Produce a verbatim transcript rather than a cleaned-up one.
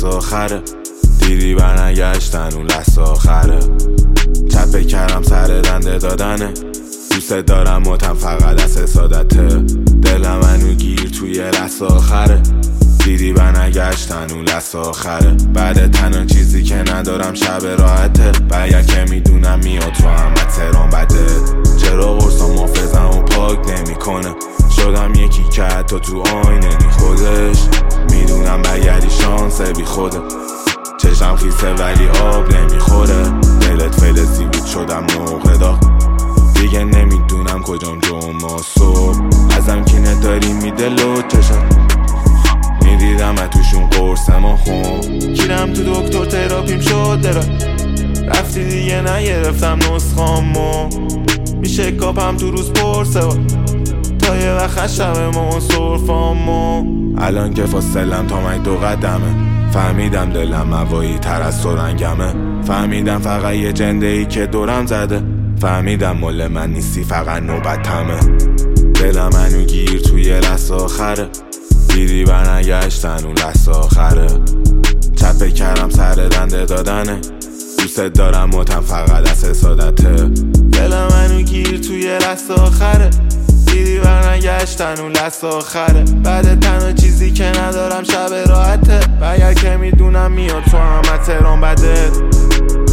آخره. دیدی برنگشتن اون لحظه آخره. چپه کردم سر دنده دادنه. دوست دارم متم فقط از حسادته. دلم منو گیر توی لحظه آخره. دیدی برنگشتن اون لحظه آخره. بعد تنها چیزی که ندارم شب راحته. باید که میدونم میاد تو همه تهران بده. چرا قرصا محافظم و پاک نمی کنه. شدم یکی که حتی تو آینه نی خودش. میدونم برگردی شانس بی خوده. چشم خیسه ولی آب نمیخوره. دلت فلزی بود شدم موقع داغ. دیگه نمیدونم کجام جمعه صبح. ازم که نداری میده لو چشم. میدیدم توشون قرص ما خون. گیرم تو دکتر تراپیم شد درا. رفتی دیگه نگرفتم نسخامو. میشه کاپم تو روز پرسه با. تا یه وقت شب ما صرفامو. الان که فاصلم تا من دو قدمه. فهمیدم دلم موایی تر از سرنگمه. فهمیدم فقط یه جنده ای که دورم زده. فهمیدم مال من نیستی فقط نوبتمه. دلم منو گیر توی لحظه آخره. دیدی برنگشتن اون لحظه آخره. چپه کردم سر دنده دادنه. دوست دارم متم فقط از حسادته. دلم منو گیر توی لحظه آخره. دیدی برنگشتن اون لحظه آخره. بعد تنها چیزی که ندارم شب راحته. باید که میدونم میاد تو همه تهران بده.